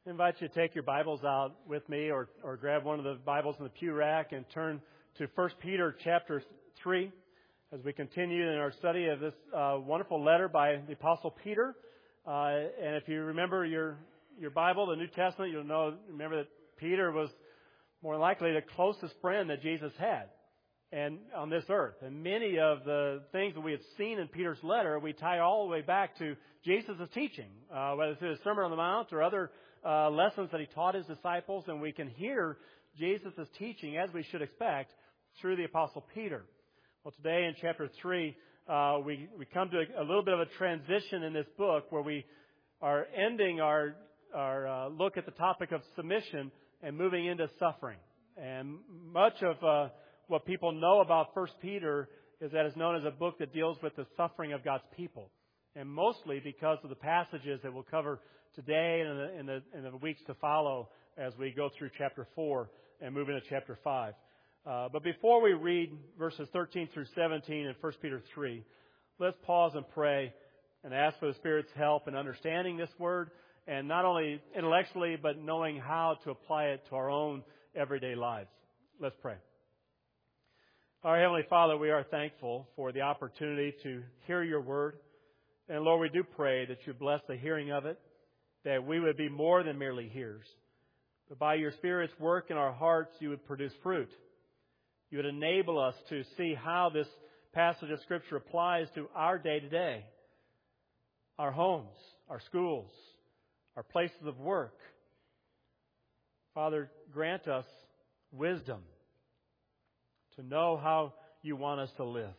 I invite you to take your Bibles out with me or grab one of the Bibles in the pew rack and turn to 1 Peter chapter 3 as we continue in our study of this wonderful letter by the Apostle Peter. And if you remember your Bible, the New Testament, remember that Peter was more likely the closest friend that Jesus had and on this earth. And many of the things that we have seen in Peter's letter, we tie all the way back to Jesus' teaching, whether through the Sermon on the Mount or other lessons that he taught his disciples, and we can hear Jesus' teaching, as we should expect, through the Apostle Peter. Well, today in chapter 3, we come to a little bit of a transition in this book where we are ending our look at the topic of submission and moving into suffering. And much of what people know about 1 Peter is that it's known as a book that deals with the suffering of God's people. And mostly because of the passages that we'll cover today and in the weeks to follow as we go through chapter 4 and move into chapter 5. But before we read verses 13 through 17 in 1 Peter 3, let's pause and pray and ask for the Spirit's help in understanding this word, and not only intellectually, but knowing how to apply it to our own everyday lives. Let's pray. Our Heavenly Father, we are thankful for the opportunity to hear your word. And Lord, we do pray that you bless the hearing of it, that we would be more than merely hearers. But by your Spirit's work in our hearts, you would produce fruit. You would enable us to see how this passage of Scripture applies to our day-to-day, our homes, our schools, our places of work. Father, grant us wisdom to know how you want us to live.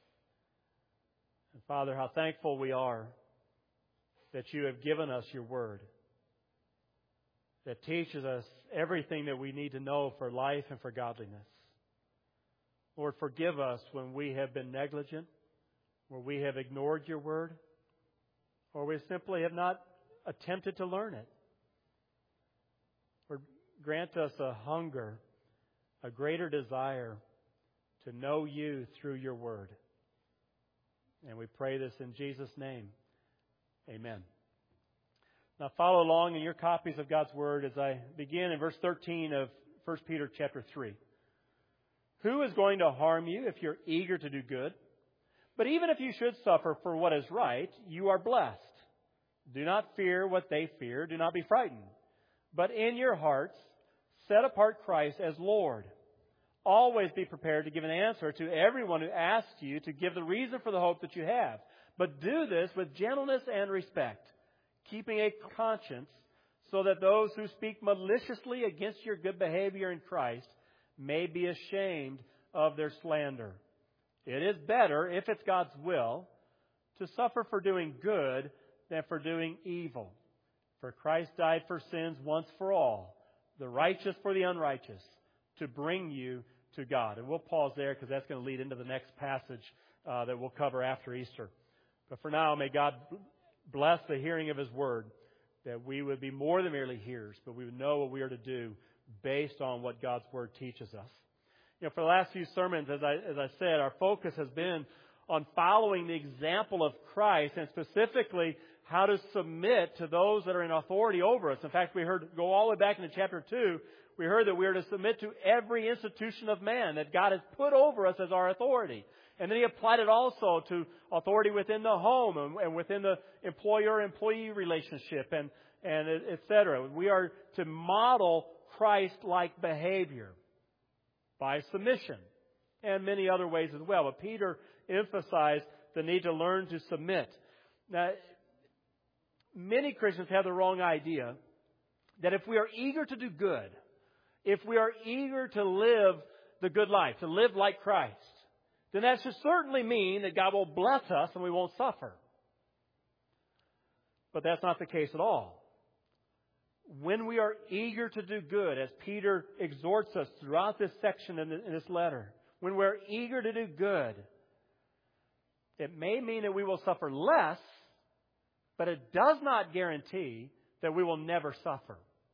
And Father, how thankful we are that you have given us your word that teaches us everything that we need to know for life and for godliness. Lord, forgive us when we have been negligent, where we have ignored your word, or we simply have not attempted to learn it. Lord, grant us a hunger, a greater desire to know you through your word. And we pray this in Jesus' name. Amen. Now follow along in your copies of God's Word as I begin in verse 13 of 1 Peter chapter 3. Who is going to harm you if you're eager to do good? But even if you should suffer for what is right, you are blessed. Do not fear what they fear. Do not be frightened. But in your hearts, set apart Christ as Lord. Always be prepared to give an answer to everyone who asks you to give the reason for the hope that you have. But do this with gentleness and respect, keeping a conscience, so that those who speak maliciously against your good behavior in Christ may be ashamed of their slander. It is better, if it's God's will, to suffer for doing good than for doing evil. For Christ died for sins once for all, the righteous for the unrighteous, to bring you to God. And we'll pause there because that's going to lead into the next passage that we'll cover after Easter. But for now, may God bless the hearing of His Word, that we would be more than merely hearers, but we would know what we are to do based on what God's Word teaches us. For the last few sermons, as I said, our focus has been on following the example of Christ, and specifically how to submit to those that are in authority over us. In fact, we heard, go all the way back into chapter 2, we heard that we are to submit to every institution of man that God has put over us as our authority. And then He applied it also to authority within the home and within the employer-employee relationship and et cetera. We are to model Christ-like behavior by submission and many other ways as well. But Peter emphasized the need to learn to submit. Now, many Christians have the wrong idea that if we are eager to do good, if we are eager to live the good life, to live like Christ, then that should certainly mean that God will bless us and we won't suffer. But that's not the case at all. When we are eager to do good, as Peter exhorts us throughout this section in this letter, when we're eager to do good, it may mean that we will suffer less, but it does not guarantee that we will never suffer.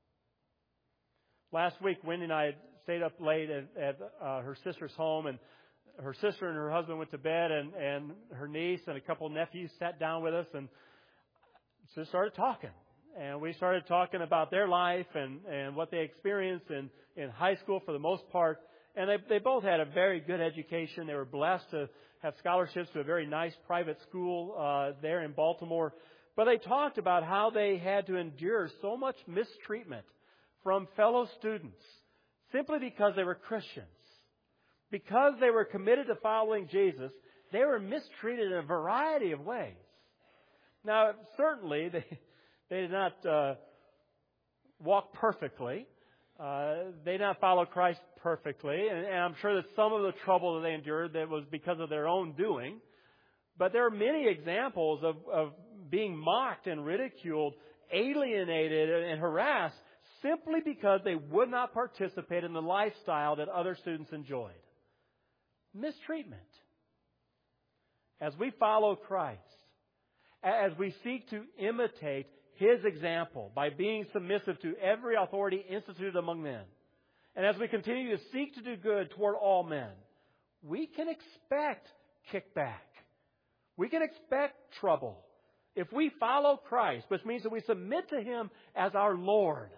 Last week, Wendy and I stayed up late at her sister's home, and her sister and her husband went to bed, and her niece and a couple of nephews sat down with us and just started talking. And we started talking about their life and what they experienced in high school for the most part. And they both had a very good education. They were blessed to have scholarships to a very nice private school there in Baltimore. But they talked about how they had to endure so much mistreatment from fellow students simply because they were Christians. Because they were committed to following Jesus, they were mistreated in a variety of ways. Now, certainly, they did not walk perfectly. They did not follow Christ perfectly. And I'm sure that some of the trouble that they endured that was because of their own doing. But there are many examples of being mocked and ridiculed, alienated and harassed simply because they would not participate in the lifestyle that other students enjoyed. Mistreatment. As we follow Christ, as we seek to imitate His example by being submissive to every authority instituted among men, and as we continue to seek to do good toward all men, we can expect kickback. We can expect trouble. If we follow Christ, which means that we submit to Him as our Lord,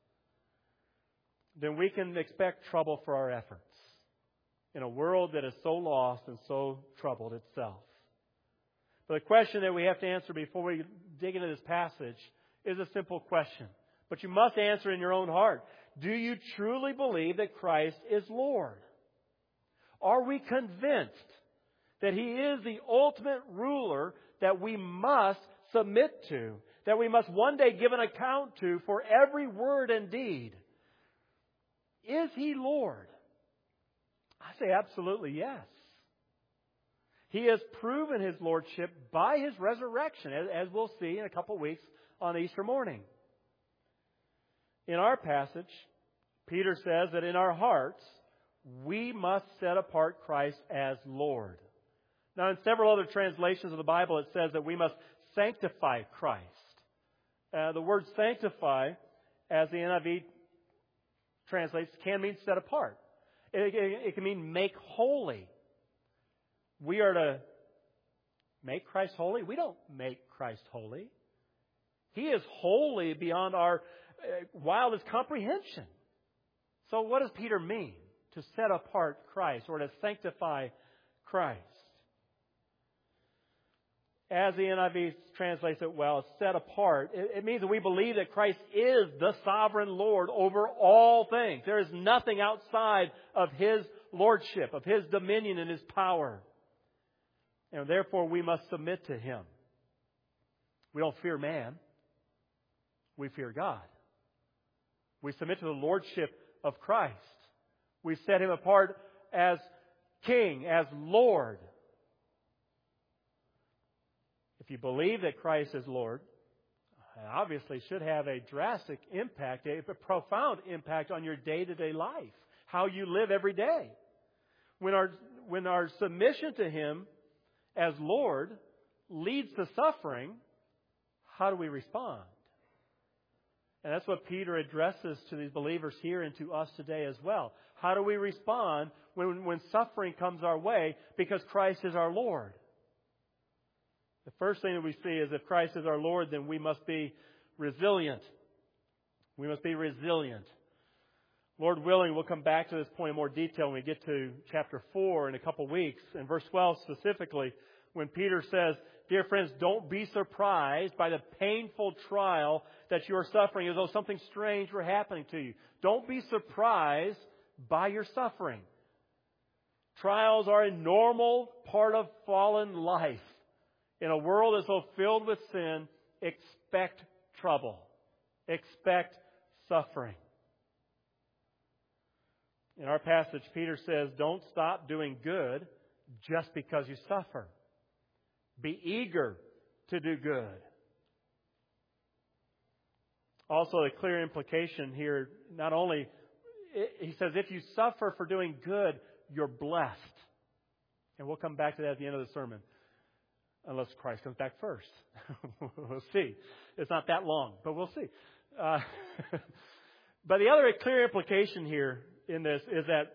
then we can expect trouble for our efforts in a world that is so lost and so troubled itself. But the question that we have to answer before we dig into this passage is a simple question. But you must answer in your own heart. Do you truly believe that Christ is Lord? Are we convinced that He is the ultimate ruler that we must submit to, that we must one day give an account to for every word and deed? Is He Lord? I say absolutely yes. He has proven His lordship by His resurrection, as we'll see in a couple of weeks on Easter morning. In our passage, Peter says that in our hearts, we must set apart Christ as Lord. Now, in several other translations of the Bible, it says that we must sanctify Christ. The word sanctify, as the NIV translates, can mean set apart. It can mean make holy. We are to make Christ holy. We don't make Christ holy. He is holy beyond our wildest comprehension. So what does Peter mean to set apart Christ or to sanctify Christ? As the NIV translates it well, set apart, it means that we believe that Christ is the sovereign Lord over all things. There is nothing outside of His lordship, of His dominion and His power. And therefore we must submit to Him. We don't fear man. We fear God. We submit to the lordship of Christ. We set Him apart as King, as Lord. If you believe that Christ is Lord, it obviously should have a drastic impact, a profound impact on your day-to-day life, how you live every day. When our submission to Him as Lord leads to suffering, how do we respond? And that's what Peter addresses to these believers here and to us today as well. How do we respond when suffering comes our way because Christ is our Lord? The first thing that we see is if Christ is our Lord, then we must be resilient. We must be resilient. Lord willing, we'll come back to this point in more detail when we get to chapter 4 in a couple weeks. In verse 12 specifically, when Peter says, "Dear friends, don't be surprised by the painful trial that you are suffering as though something strange were happening to you." Don't be surprised by your suffering. Trials are a normal part of fallen life. In a world that's so filled with sin, expect trouble. Expect suffering. In our passage, Peter says, don't stop doing good just because you suffer. Be eager to do good. Also, a clear implication here, not only, he says, if you suffer for doing good, you're blessed. And we'll come back to that at the end of the sermon. Unless Christ comes back first. We'll see. It's not that long, but we'll see. But the other clear implication here in this is that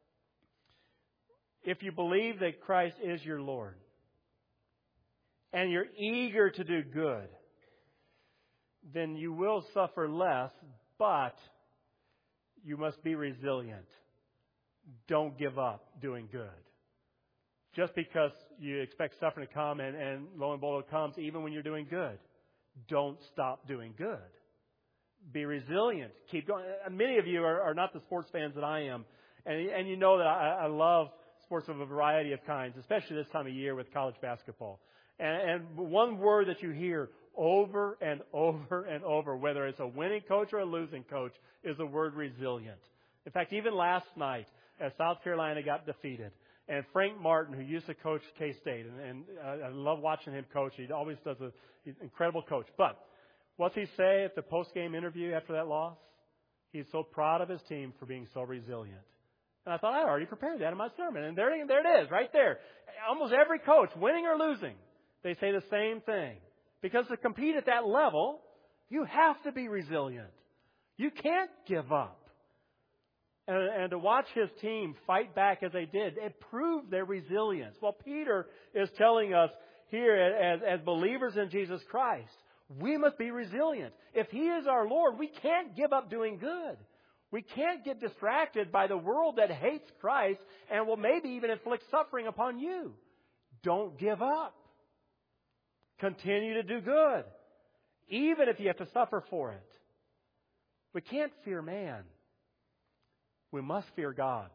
if you believe that Christ is your Lord and you're eager to do good, then you will suffer less, but you must be resilient. Don't give up doing good. Just because you expect suffering to come and lo and behold it comes even when you're doing good, don't stop doing good. Be resilient. Keep going. Many of you are not the sports fans that I am. And you know that I love sports of a variety of kinds, especially this time of year with college basketball. And one word that you hear over and over and over, whether it's a winning coach or a losing coach, is the word resilient. In fact, even last night, as South Carolina got defeated, and Frank Martin, who used to coach K-State, and I love watching him coach. He always does he's an incredible coach. But what's he say at the post-game interview after that loss? He's so proud of his team for being so resilient. And I thought, I already prepared that in my sermon. And there it is, right there. Almost every coach, winning or losing, they say the same thing. Because to compete at that level, you have to be resilient. You can't give up. And to watch his team fight back as they did, it proved their resilience. Well, Peter is telling us here as believers in Jesus Christ, we must be resilient. If He is our Lord, we can't give up doing good. We can't get distracted by the world that hates Christ and will maybe even inflict suffering upon you. Don't give up. Continue to do good, even if you have to suffer for it. We can't fear man. We must fear God.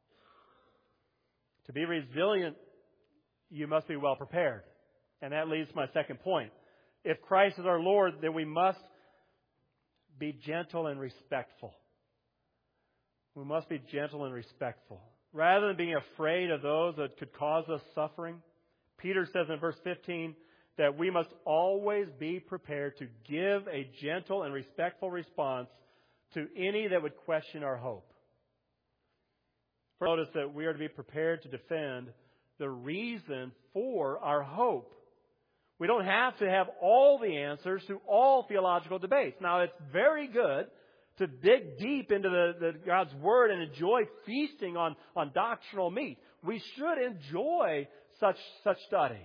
To be resilient, you must be well prepared. And that leads to my second point. If Christ is our Lord, then we must be gentle and respectful. We must be gentle and respectful. Rather than being afraid of those that could cause us suffering, Peter says in verse 15 that we must always be prepared to give a gentle and respectful response to any that would question our hope. Notice that we are to be prepared to defend the reason for our hope. We don't have to have all the answers to all theological debates. Now, it's very good to dig deep into the God's Word and enjoy feasting on doctrinal meat. We should enjoy such study.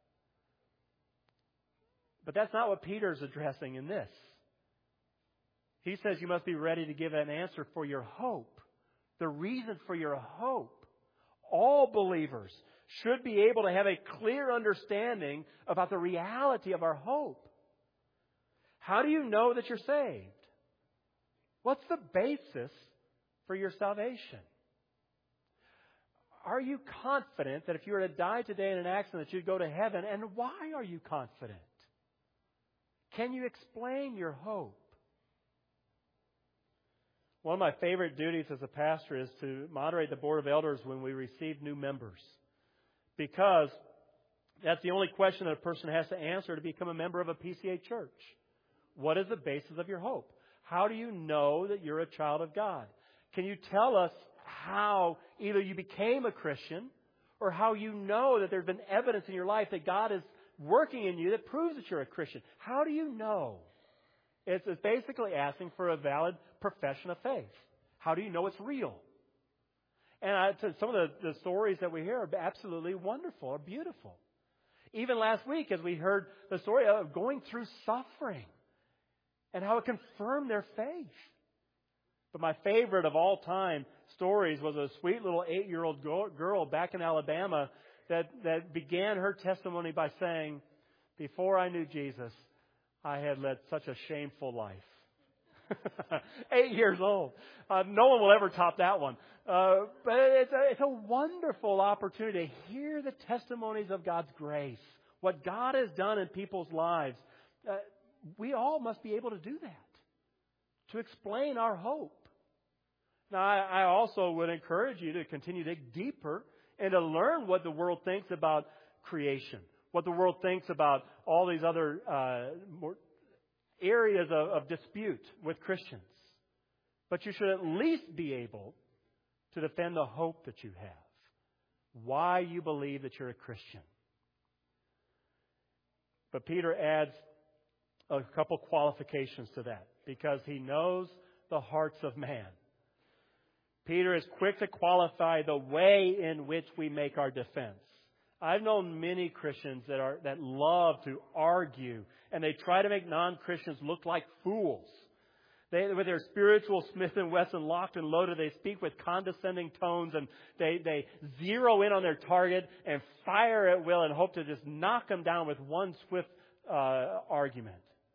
But that's not what Peter's addressing in this. He says you must be ready to give an answer for your hope. The reason for your hope. All believers should be able to have a clear understanding about the reality of our hope. How do you know that you're saved? What's the basis for your salvation? Are you confident that if you were to die today in an accident that you'd go to heaven? And why are you confident? Can you explain your hope? One of my favorite duties as a pastor is to moderate the Board of Elders when we receive new members. Because that's the only question that a person has to answer to become a member of a PCA church. What is the basis of your hope? How do you know that you're a child of God? Can you tell us how either you became a Christian or how you know that there's been evidence in your life that God is working in you that proves that you're a Christian? How do you know? It's basically asking for a valid profession of faith. How do you know it's real? And some of the stories that we hear are absolutely wonderful or beautiful. Even last week, as we heard the story of going through suffering and how it confirmed their faith. But my favorite of all time stories was a sweet little 8-year-old girl back in Alabama that began her testimony by saying, "Before I knew Jesus, I had led such a shameful life." 8 years old. No one will ever top that one. But it's a wonderful opportunity to hear the testimonies of God's grace, what God has done in people's lives. We all must be able to do that, to explain our hope. Now, I also would encourage you to continue to dig deeper and to learn what the world thinks about creation, what the world thinks about all these other more areas of dispute with Christians. But you should at least be able to defend the hope that you have, why you believe that you're a Christian. But Peter adds a couple qualifications to that because he knows the hearts of man. Peter is quick to qualify the way in which we make our defense. I've known many Christians that love to argue, and they try to make non-Christians look like fools. With their spiritual Smith & Wesson locked and loaded, they speak with condescending tones, and they zero in on their target and fire at will and hope to just knock them down with one swift argument.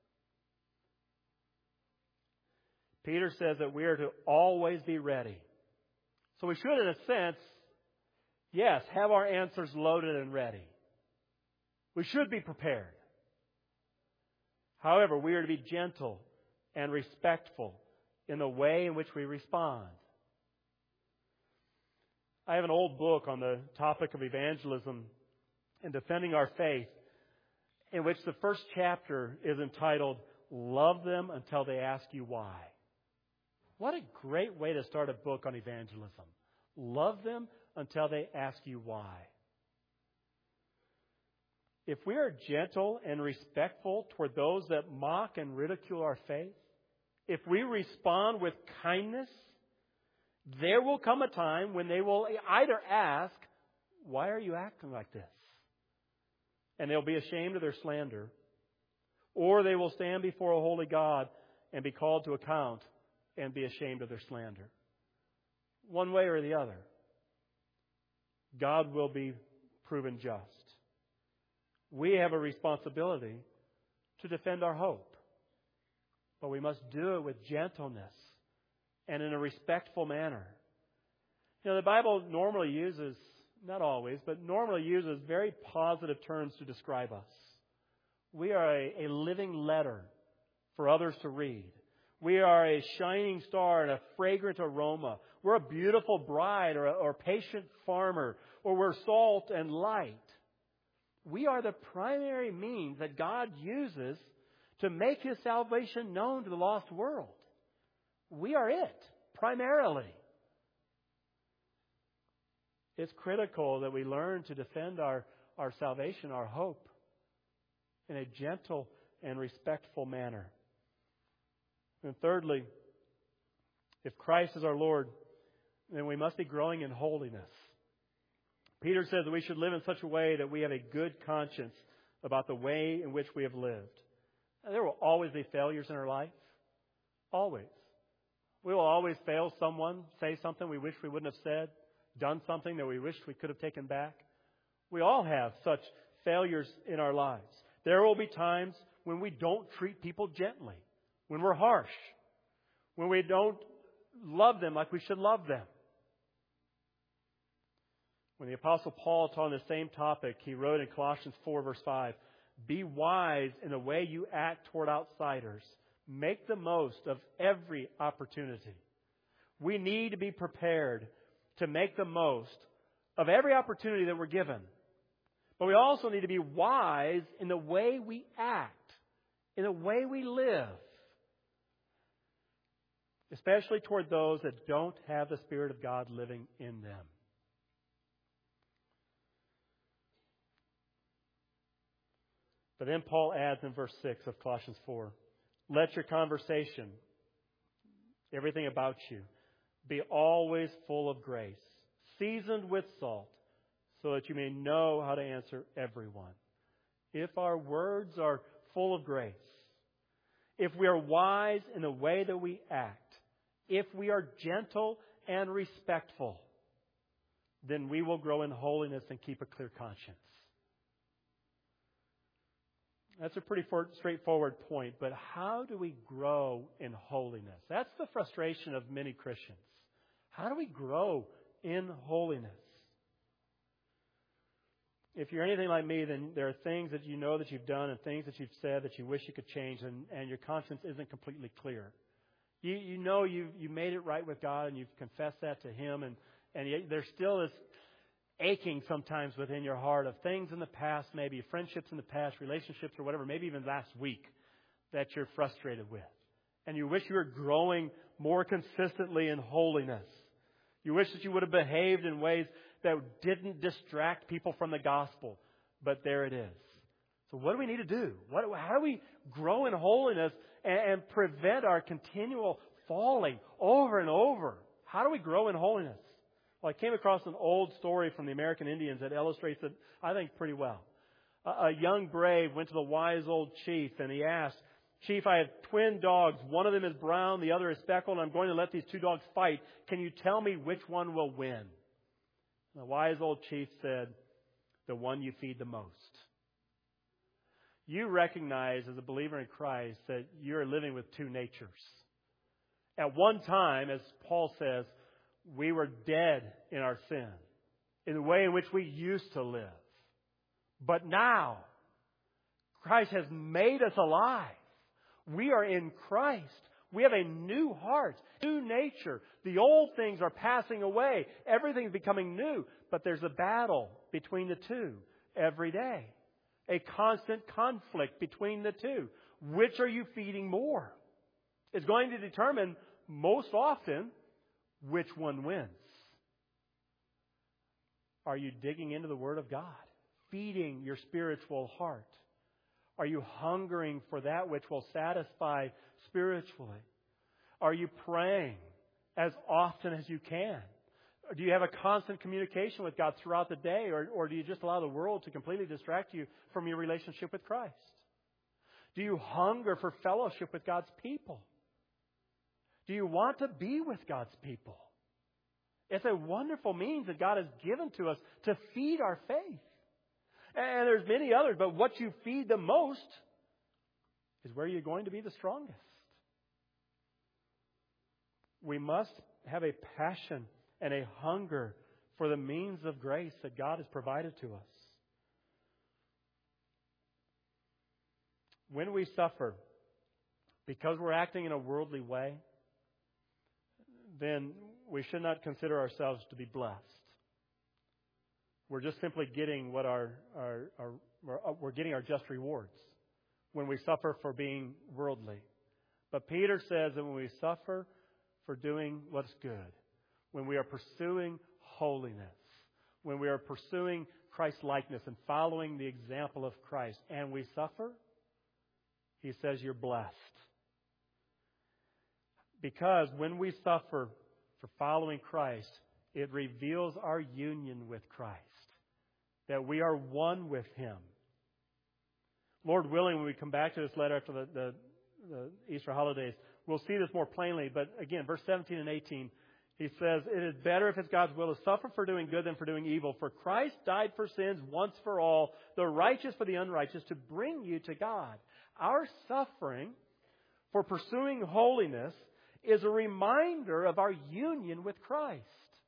Peter says that we are to always be ready. So we should, in a sense, yes, have our answers loaded and ready. We should be prepared. However, we are to be gentle and respectful in the way in which we respond. I have an old book on the topic of evangelism and defending our faith, in which the first chapter is entitled, Love Them Until They Ask You Why. What a great way to start a book on evangelism. Love them until they ask you why. If we are gentle and respectful toward those that mock and ridicule our faith, if we respond with kindness, there will come a time when they will either ask, why are you acting like this? And they'll be ashamed of their slander. Or they will stand before a holy God and be called to account and be ashamed of their slander. One way or the other, God will be proven just. We have a responsibility to defend our hope. But we must do it with gentleness and in a respectful manner. You know, the Bible normally uses, not always, but normally uses very positive terms to describe us. We are a living letter for others to read. We are a shining star and a fragrant aroma. We're a beautiful bride or a patient farmer, or we're salt and light. We are the primary means that God uses to make His salvation known to the lost world. We are it, primarily. It's critical that we learn to defend our salvation, our hope, in a gentle and respectful manner. And thirdly, if Christ is our Lord, then we must be growing in holiness. Peter says that we should live in such a way that we have a good conscience about the way in which we have lived. And there will always be failures in our life. Always. We will always fail someone, say something we wish we wouldn't have said, done something that we wish we could have taken back. We all have such failures in our lives. There will be times when we don't treat people gently, when we're harsh, when we don't love them like we should love them. When the Apostle Paul taught on the same topic, he wrote in Colossians 4, verse 5, "Be wise in the way you act toward outsiders. Make the most of every opportunity." We need to be prepared to make the most of every opportunity that we're given. But we also need to be wise in the way we act, in the way we live, especially toward those that don't have the Spirit of God living in them. But then Paul adds in verse 6 of Colossians 4, "Let your conversation, everything about you, be always full of grace, seasoned with salt, so that you may know how to answer everyone." If our words are full of grace, if we are wise in the way that we act, if we are gentle and respectful, then we will grow in holiness and keep a clear conscience. That's a pretty straightforward point, but how do we grow in holiness? That's the frustration of many Christians. How do we grow in holiness? If you're anything like me, then there are things that you know that you've done and things that you've said that you wish you could change, and your conscience isn't completely clear. You know you made it right with God and you've confessed that to Him, and yet there still is aching sometimes within your heart of things in the past, maybe friendships in the past, relationships or whatever, maybe even last week, that you're frustrated with. And you wish you were growing more consistently in holiness. You wish that you would have behaved in ways that didn't distract people from the gospel. But there it is. So what do we need to do? How do we grow in holiness and prevent our continual falling over and over? How do we grow in holiness? Well, I came across an old story from the American Indians that illustrates it, I think, pretty well. A young brave went to the wise old chief and he asked, "Chief, I have twin dogs. One of them is brown, the other is speckled, and I'm going to let these two dogs fight. Can you tell me which one will win?" The wise old chief said, "The one you feed the most." You recognize as a believer in Christ that you're living with two natures. At one time, as Paul says, we were dead in our sin, in the way in which we used to live. But now, Christ has made us alive. We are in Christ. We have a new heart, new nature. The old things are passing away. Everything's becoming new. But there's a battle between the two every day. A constant conflict between the two. Which are you feeding more? It's going to determine most often which one wins. Are you digging into the Word of God? Feeding your spiritual heart? Are you hungering for that which will satisfy spiritually? Are you praying as often as you can? Or do you have a constant communication with God throughout the day? Or do you just allow the world to completely distract you from your relationship with Christ? Do you hunger for fellowship with God's people? Do you want to be with God's people? It's a wonderful means that God has given to us to feed our faith. And there's many others, but what you feed the most is where you're going to be the strongest. We must have a passion and a hunger for the means of grace that God has provided to us. When we suffer because we're acting in a worldly way, then we should not consider ourselves to be blessed. We're just simply getting what we're getting our just rewards when we suffer for being worldly. But Peter says that when we suffer for doing what's good, when we are pursuing holiness, when we are pursuing Christ-likeness and following the example of Christ, and we suffer, he says you're blessed. Because when we suffer for following Christ, it reveals our union with Christ, that we are one with Him. Lord willing, when we come back to this letter after the Easter holidays, we'll see this more plainly. But again, verse 17 and 18, he says, "It is better if it's God's will to suffer for doing good than for doing evil. For Christ died for sins once for all, the righteous for the unrighteous, to bring you to God." Our suffering for pursuing holiness is a reminder of our union with Christ.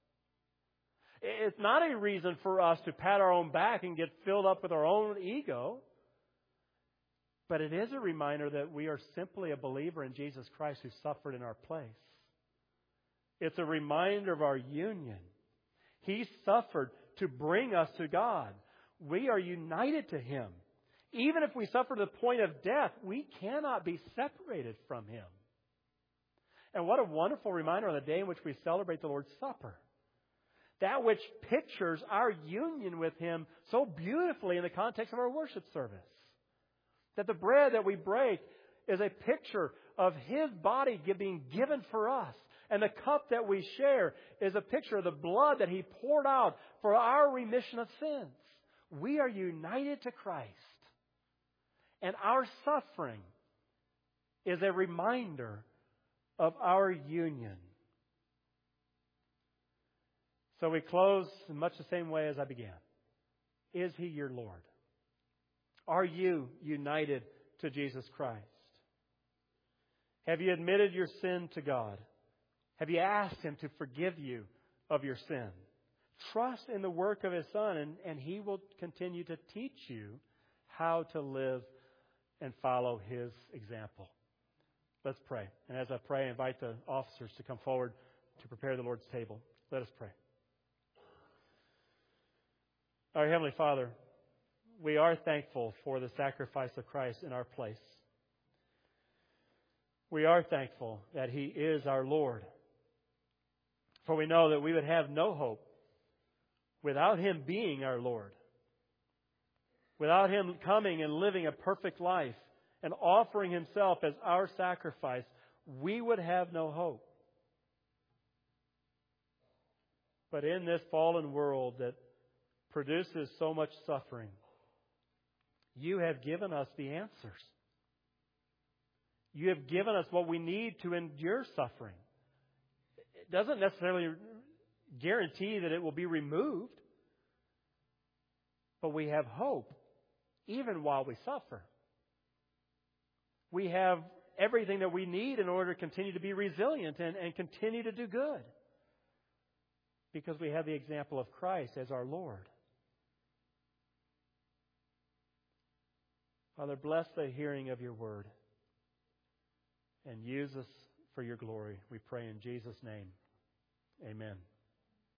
It's not a reason for us to pat our own back and get filled up with our own ego. But it is a reminder that we are simply a believer in Jesus Christ who suffered in our place. It's a reminder of our union. He suffered to bring us to God. We are united to Him. Even if we suffer to the point of death, we cannot be separated from Him. And what a wonderful reminder on the day in which we celebrate the Lord's Supper. That which pictures our union with Him so beautifully in the context of our worship service. That the bread that we break is a picture of His body being given for us. And the cup that we share is a picture of the blood that He poured out for our remission of sins. We are united to Christ. And our suffering is a reminder of our union. So we close in much the same way as I began. Is He your Lord? Are you united to Jesus Christ? Have you admitted your sin to God? Have you asked Him to forgive you of your sin? Trust in the work of His Son, and He will continue to teach you how to live and follow His example. Let's pray. And as I pray, I invite the officers to come forward to prepare the Lord's table. Let us pray. Our Heavenly Father, we are thankful for the sacrifice of Christ in our place. We are thankful that He is our Lord. For we know that we would have no hope without Him being our Lord. Without Him coming and living a perfect life and offering Himself as our sacrifice, we would have no hope. But in this fallen world that produces so much suffering, You have given us the answers. You have given us what we need to endure suffering. It doesn't necessarily guarantee that it will be removed, but we have hope even while we suffer. We have everything that we need in order to continue to be resilient and continue to do good, because we have the example of Christ as our Lord. Father, bless the hearing of Your word and use us for Your glory. We pray in Jesus' name. Amen.